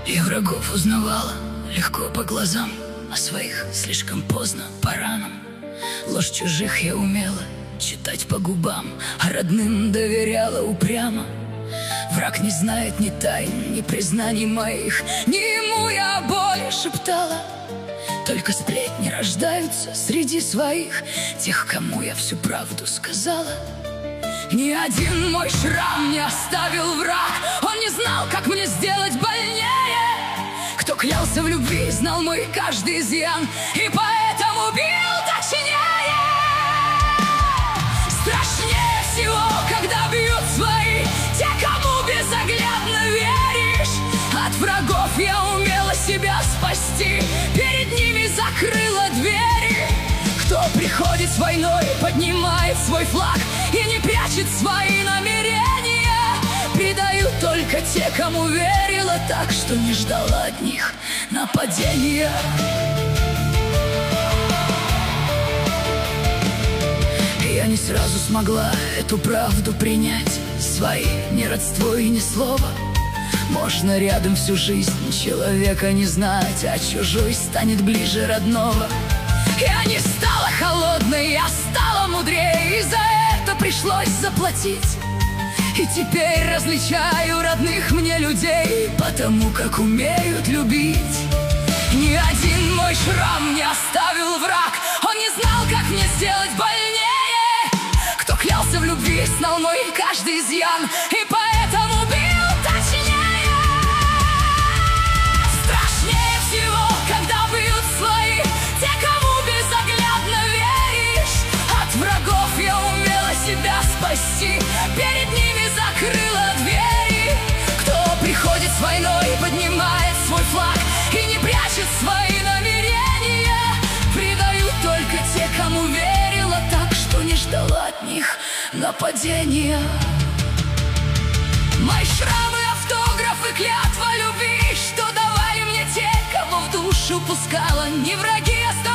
И врагов узнавала легко по глазам, а своих слишком поздно по ранам. Ложь чужих я умела читать по губам, а родным доверяла упрямо. Враг не знает ни тайн, ни признаний моих, ни ему я о боли шептала. Только сплетни рождаются среди своих, тех, кому я всю правду сказала. Ни один мой шрам не оставил враг, он не знал, как мне сделать больнее. Кто клялся в любви, знал мой каждый изъян, и поэтому бил точнее. Страшнее всего, когда бьют свои, те, кому безоглядно веришь. От врагов я умела себя спасти, перед ними закрыла двери. Кто приходит с войной, поднимает свой флаг и не прячет свои намерения. Предают только те, кому верила так, что не ждала от них нападения. Я не сразу смогла эту правду принять. Свои ни родство и ни слова. Можно рядом всю жизнь человека не знать, а чужой станет ближе родного. Я не стала холодной, я стала мудрее, и за это пришлось заплатить. И теперь различаю родных мне людей, потому как умеют любить. Ни один мой шрам не оставил враг, он не знал, как мне сделать больнее. Кто клялся в любви, знал мой каждый изъян, и поэтому бил точнее. Страшнее всего, когда бьют свои, те, кому безоглядно веришь. От врагов я умела себя спасти, перед ними закрыла двери. Кто приходит с войной, поднимает свой флаг и не прячет свои намерения. Предают только те, кому верила так, что не ждала от них нападения. Мои шрамы, автографы, клятва любви, что давали мне те, кого в душу пускала не враги, а